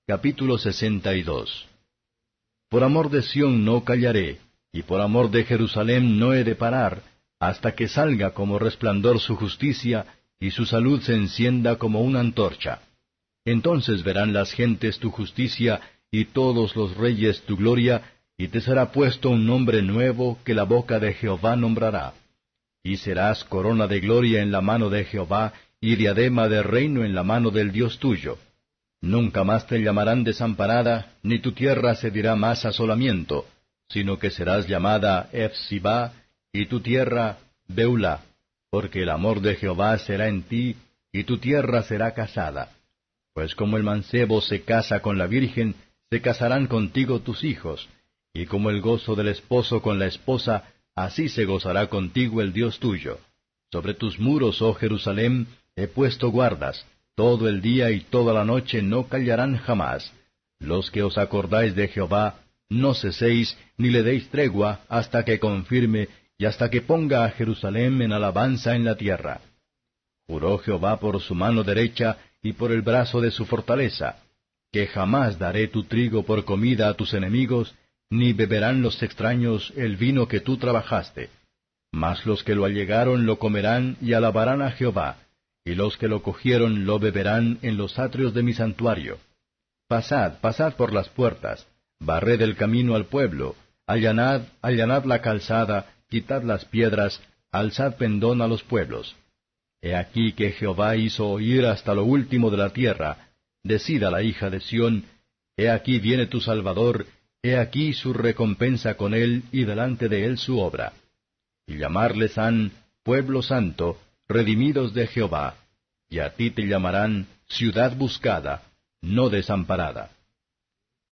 Capítulo 62. Por amor de Sión no callaré, y por amor de Jerusalén no he de parar, hasta que salga como resplandor su justicia, y su salud se encienda como una antorcha. Entonces verán las gentes tu justicia, y todos los reyes tu gloria, y te será puesto un nombre nuevo que la boca de Jehová nombrará. Y serás corona de gloria en la mano de Jehová, y diadema de reino en la mano del Dios tuyo. Nunca más te llamarán desamparada, ni tu tierra se dirá más asolamiento, sino que serás llamada Ephsibá, y tu tierra Beulah, porque el amor de Jehová será en ti, y tu tierra será casada. Pues como el mancebo se casa con la virgen, se casarán contigo tus hijos, y como el gozo del esposo con la esposa, así se gozará contigo el Dios tuyo. Sobre tus muros, oh Jerusalén, he puesto guardas, todo el día y toda la noche no callarán jamás. Los que os acordáis de Jehová, no ceséis, ni le deis tregua, hasta que confirme, y hasta que ponga a Jerusalén en alabanza en la tierra. Juró Jehová por su mano derecha, y por el brazo de su fortaleza, que jamás daré tu trigo por comida a tus enemigos, ni beberán los extraños el vino que tú trabajaste. Mas los que lo allegaron lo comerán y alabarán a Jehová, y los que lo cogieron lo beberán en los atrios de mi santuario. Pasad, pasad por las puertas, barred el camino al pueblo, allanad, allanad la calzada, quitad las piedras, alzad pendón a los pueblos. He aquí que Jehová hizo oír hasta lo último de la tierra, decida la hija de Sión, he aquí viene tu Salvador, he aquí su recompensa con él y delante de él su obra. Y llamarles han pueblo santo, redimidos de Jehová, y a ti te llamarán ciudad buscada, no desamparada.